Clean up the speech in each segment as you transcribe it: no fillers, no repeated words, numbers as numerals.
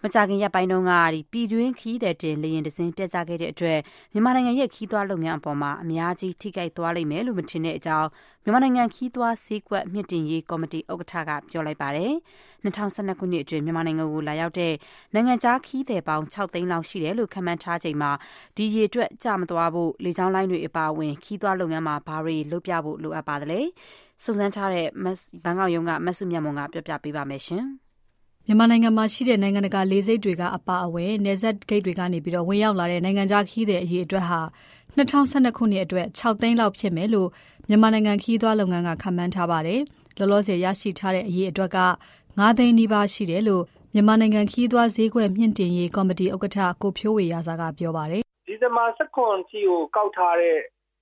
မကြာခင်ရက်ပိုင်းတုန်းကပြည်တွင်းခရီးသည်တင်လေယာဉ်တစ်စင်းပျက်ကျခဲ့တဲ့အတွက်မြန်မာနိုင်ငံရဲ့ခရီးသွားလုပ်ငန်းအပေါ်မှာအများကြီးထိခိုက်သွားလိမ့်မယ်လို့မထင်တဲ့အကြောင်းမြန်မာနိုင်ငံခရီးသွားဈေးကွက်မြင့်တင်ရေးကော်မတီဥက္ကဋ္ဌကပြောလိုက်ပါတယ်။2012ခုနှစ်အတွင်းမြန်မာနိုင်ငံကိုလာရောက်တဲ့နိုင်ငံခြားခရီးသည်ပေါင်း6သိန်းလောက်ရှိတယ်လို့ခန့်မှန်းထားချိန်မှာဒီရေအတွက်ကျမသွားဖို့လေကြောင်းလိုင်းတွေအပါအဝင်ခရီးသွားလုပ်ငန်းမှာဘာတွေလုပ်ပြဖို့လိုအပ်ပါသလဲ။စုံစမ်းထားတဲ့ဘန်ကောက်ရုံးကမဆုမြတ်မွန်ကပြောပြပေးပါမယ်ရှင်။မြန်မာနိုင်ငံမှာရှိတဲ့နိုင်ငံတကာလေဆိပ်တွေကအပါအဝင်နယ်စပ်ဂိတ်တွေကနေပြီးတော့ဝင်ရောက်လာတဲ့နိုင်ငံခြားခရီးသည်အရေအတွက်ဟာ2012ခုနှစ်အတွက်6သိန်းလောက်ဖြစ်မယ်လို့မြန်မာနိုင်ငံခရီးသွားလုပ်ငန်းကခန့်မှန်းထားပါတယ်။လောလောဆယ်ရရှိထားတဲ့အရေအတွက်က9သိန်းနီးပါးရှိတယ်လို့မြန်မာနိုင်ငံခရီးသွားဈေးကွက်မြင့်တင်ရေးကော်မတီဥက္ကဋ္ဌကိုဖြိုးဝေရာဇာကပြောပါတယ်။ဒီဇင်ဘာ19ထိကိုကောက်ထားတဲ့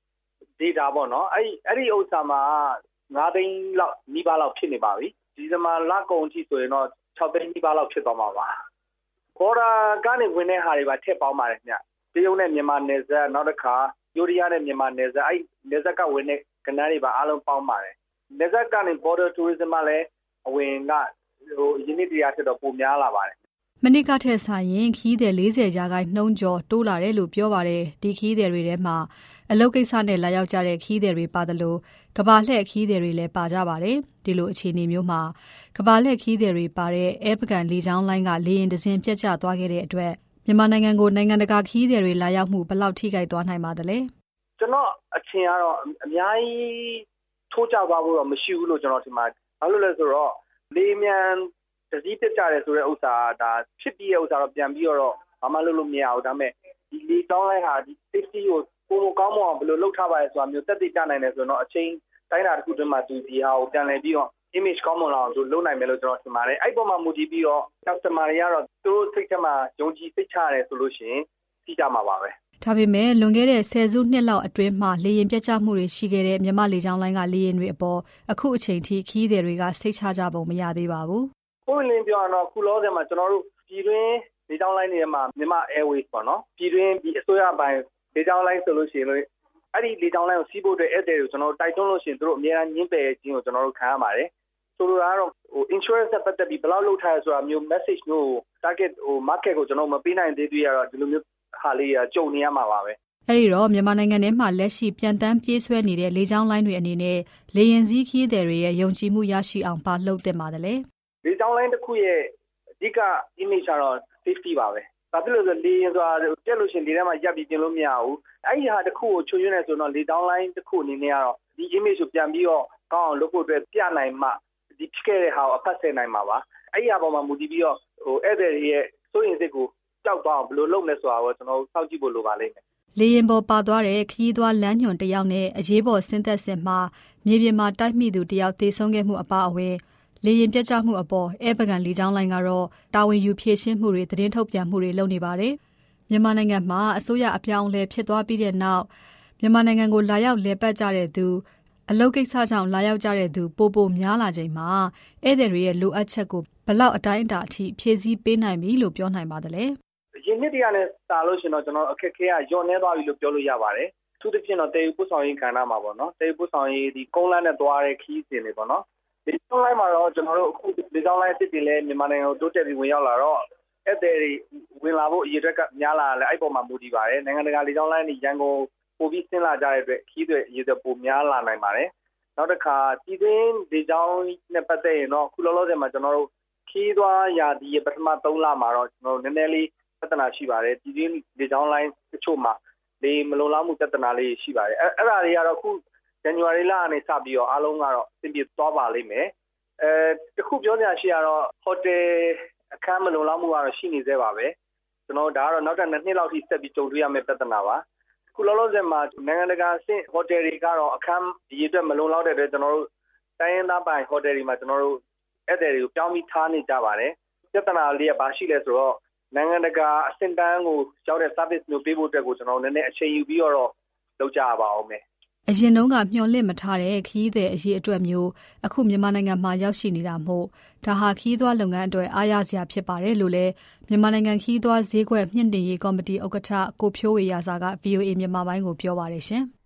data ပေါ့နော်။အဲ့ဒီဥစ္စာမှာ9သိန်းလောက်နီးပါးလောက်ဖြစ်နေပါပြီ။ဒီဇင်ဘာလကုန်ထိဆိုရင်တော့6သိန်းနီးပါးလောက်ဖြစ်သွားမှာပါ။ဘော်ဒါကနေဝင်တဲ့ဟာတွေပါထည့်ပေါင်းပါတယ်ခင်ဗျ။တရုတ်နဲ့မြန်မာနယ်စပ်နောက်တစ်ခါယူရီးယားနဲ့မြန်မာနယ်စပ်အဲ့နယ်စပ်ကဝင်တဲ့ကဏ္ဍတွေပါအားလုံးပေါင်းပါတယ်။နယ်စပ်ကနေ border tourism မှာလည်းအဝင်ကယင်းနှစ်တရားဖြစ်တော့ပိုများလာပါတယ်။မနစ်ကထက်ဆိုင်ရင်ခီးသည်40%ကျော်တိုးလာတယ်လို့ပြောပါတယ်။ဒီခီးသည်တွေထဲမှာအလုပ်ကိစ္စနဲ့လာရောက်ကြတဲ့ခီးသည်တွေပါတယ်လို့ကဘာလှည့်ခီးသည်တွေလည်းပါကြပါတယ်။ဒီလိုအခြေအနေမျိုးမှာကဘာလှည့်ခီးသည်တွေပါတဲ့အဲပကန်လေကြောင်းလိုင်းကလေယာဉ်တစ်စင်းပြတ်ကျသွားခဲ့တဲ့အတွက်မြန်မာနိုင်ငံကိုနိုင်ငံတကာခီးသည်တွေလာရောက်မှုဘယ်လောက်ထိခိုက်သွားနိုင်ပါသလဲ။ကျွန်တော်အထင်ကတော့အများကြီးထိုးကျသွားဖို့တော့မရှိဘူးလို့ကျွန်တော်ထင်ပါတယ်။ဘာလို့လဲဆိုတော့လေမြန်တစည်းပြတ်ကြတယ်ဆိုတဲ့ဥစ္စာဒါဖြစ်ပြီးတဲ့ဥစ္စာတော့ပြန်ပြီးတော့ဘာမှလုပ်လို့မရဘူးဒါပေမဲ့ဒီလေကြောင်းလိုင်းဟာဒီ safety ကိုပုံကောင်းမအောင်ဘယ်လိုလုပ်ထားပါလဲဆိုတာမျိုးတက်တည်ကြနိုင်တယ်ဆိုတော့အချိန်တိုင်းတာတစ်ခုတည်းမှာဒီဟာကိုပြန်လည်ပြီးတော့ image ကောင်းမွန်လာအောင်လုပ်နိုင်မယ်လို့ကျွန်တော်ထင်ပါတယ်အဲ့ပေါ်မှာမူတည်ပြီးတော့ customer တွေကတော့သူတို့စိတ်ထဲမှာယုံကြည်စိတ်ချရတယ်ဆိုလို့ရှိရင်သိကြမှာပါပဲဒါပေမဲ့လွန်ခဲ့တဲ့10စုနှစ်လောက်အတွင်းမှာလေယာဉ်ပြတ်ကျမှုတွေရှိခဲ့တဲ့မြန်မာလေကြောင်းလိုင်းကလေယာဉ်တွေအပေါ်အခုအချိန်ထိခရီးသည်တွေကစိတ်ချကြပုံမရသေးပါဘူးပုံလင်းပြောရတော့ခုလောဆယ်မှာကျွန်တော်တို့ပြည်တွင်းလေကြောင်းလိုင်းတွေမှာမြန်မာ Airways ပေါ့နော်ပြည်တွင်းဒီအစိုးရပိုင်းလေကြောင်းလိုင်းဆိုလို့ရှိရင်အဲ့ဒီလေကြောင်းလိုင်းကိုစီးဖို့အတွက်ဧည့်သည်တွေကိုကျွန်တော်တို့တိုက်တွန်းလို့ရှိရင်တို့အများအားညှင်းပယ်ခြင်းကိုကျွန်တော်တို့ခံရပါတယ်ဆိုလိုတာကတော့insurance နဲ့ပတ်သက်ပြီးဘယ်လောက်လုပ်ထားရဆိုတာမျိုး message မျိုး target market ကိုကျွန်တော်မပေးနိုင်သေးသေးရတော့ဒီလိုမျိုးဟာလေးကြုံနေရမှာပါပဲအဲ့ဒီတော့မြန်မာနိုင်ငံထဲမှာလက်ရှိပြန်တမ်းပြေးဆွဲနေတဲ့လေကြောင်းလိုင်းတွေအနေနဲ့လေယာဉ်စီးခရီးသည်တွေရဲ့ယုံကြည်မှုရရှိအောင်ပါလှုပ်သင့်ပါတယ်လေကြောင်းလိုင်းတစ်ခုရဲ့အဓိက image ကတော့ safety ပါပဲဘာဖြစ်လို့လဲဆိုလေယာဉ်ဆိုတာတက်လို့ရှိရင်ဒီထဲမှာရပ်ပြီးပြင်လို့မရဘူးအဲ့ဒီဟာတစ်ခုကိုချွတ်ယွင်းနေဆိုတော့လေကြောင်းလိုင်းတစ်ခုအနေနဲ့ကတော့ဒီ image ကိုပြန်ပြီးတော့ကောင်းအောင်လုပ်ဖို့အတွက်ပြနိုင်မှဒီဖြစ်ခဲ့တဲ့ဟာကိုအဖတ်ဆယ်နိုင်မှာပါအဲ့ဒီအပေါ်မှာမူတည်ပြီးတော့ဧည့်သည်ရဲ့စိုးရိမ်စိတ်ကိုကြောက်သွားအောင်ဘယ်လိုလုပ်မလဲဆိုတာကိုကျွန်တော်တို့စောင့်ကြည့်ဖို့လိုပါလိမ့်မယ်လေယာဉ်ပေါ်ပါသွားတဲ့ခရီးသွားလမ်းညွှန်တယောက်နဲ့အရေးပေါ်ဆင်းသက်စဉ်မှာမြေပြင်မှာတိုက်မိသူတယောက်သေဆုံးခဲ့မှုအပါအဝင်လေယာဉ်ပြတ်ကျမှုအပေါ်အဲပကန်လေကြောင်းလိုင်းကတော့တာဝန်ယူဖြေရှင်းမှုတွေသတင်းထုတ်ပြန်မှုတွေလုပ်နေပါတယ်မြန်မာနိုင်ငံမှာအစိုးရအပြောင်းအလဲဖြစ်သွားပြီးတဲ့နောက်မြန်မာနိုင်ငံကိုလာရောက်လည်ပတ်ကြတဲ့သူအလုပ်ကိစ္စကြောင့်လာရောက်ကြတဲ့သူပိုများလာချိန်မှာဧည့်သည်တွေရဲ့လိုအပ်ချက်ကိုဘယ်လောက်အတိုင်းအတာအထိဖြည့်ဆည်းပေးနိုင်ပြီလို့ပြောနိုင်ပါသလဲရင်းနှစ်တရားနဲ့စာလို့ရှင်တော့ကျွန်တော်အခက်ခဲကညော့နေသွားပြီလို့ပြောလို့ရပါတယ်သူတစ်ဖြစ်တော့တေယူပို့ဆောင်ရေးကဏ္ဍမှာပေါ့နော်တေယူပို့ဆောင်ရေးဒီကုန်းလမ်းနဲ့သွားတဲ့ခီးစဉ်တွေပေါ့နော်ဒီကုန်းလမ်းမှာတော့ကျွန်တော်တို့အခုဒီကုန်းလမ်းစစ်တွေလည်းမြန်မာနိုင်ငံကိုတိုးတက်ပြီးဝင်ရောက်လာတော့ဧည့်သည်တွေဝင်လာဖို့အရေးအတွက်ကများလာတယ်အဲ့ပေါ်မှာမူတည်ပါတယ်နိုင်ငံတကာလေကြောင်းလိုင်းတွေရန်ကုန်ပို့ပြီးဆင်းလာကြတဲ့အတွက်ခီးတွေအရေးအတွက်ပိုများလာနိုင်ပါတယ်နောက်တစ်ခါပြည်တွင်းလေကြောင်းနဲ့ပတ်သက်ရင်တော့ခုလောလောဆယ်မှာကျွန်တော်တို့ခီးသွားရာဒီပထမ3လမှာတော့ကျွန်တော်တို့နည်းနည်းလေးပြဿနာရှိပါတယ်ပြည်တွင်းလေကြောင်းလိုင်းတချို့မှာလေမလုံလောက်မှုပြဿနာလေးရှိပါတယ်အဲ့ဒါတွေကတော့ခု January လကနေစပြီးတော့အားလုံးကတော့အဆင်ပြေသွားပါလိမ့်မယ်တခုပြောစရာရှိရတော့ hotel အခန်းမလုံလောက်မှုကတော့ရှိနေသေးပါပဲကျွန်တော်ဒါကတော့နောက်ထပ်2နှစ်လောက်ထိဆက်ပြီးကြုံတွေ့ရမယ့်ပြဿနာပါခုလောလောဆယ်မှာနိုင်ငံတကာအဆင့် hotel တွေကတော့အခန်းဒီအတွက်မလုံလောက်တဲ့အတွက်ကျွန်တော်တို့တိုင်းရင်းသားပိုင် hotel တွေမှာကျွန်တော်တို့ဧည့်သည်တွေကိုပြောင်းပြီးထားနေကြပါတယ်ပြဿနာလေးကဘာရှိလဲဆိုတော့နိုင်ငံတကာအဆင့်တန်းကိုရောက်တဲ့ service မျိုးပေးဖို့အတွက်ကိုကျွန်တော်နည်းနည်းအချိန်ယူပြီးတော့လုပ်ကြရပါအောင်မယ်အရင်တုန်းကမျှော်လင့်မထားတဲ့ခရီးသည်အရေးအတွက်မျိုးအခုမြန်မာနိုင်ငံမှာရောက်ရှိနေတာမို့ဒါဟာခရီးသွားလုပ်ငန်းအတွက်အားရစရာဖြစ်ပါတယ်လို့လည်းမြန်မာနိုင်ငံခရီးသွားဈေးကွက်မြင့်တင်ရေးကော်မတီဥက္ကဋ္ဌကိုဖြိုးဝေရာဇာက VOA မြန်မာပိုင်းကိုပြောပါတယ်ရှင်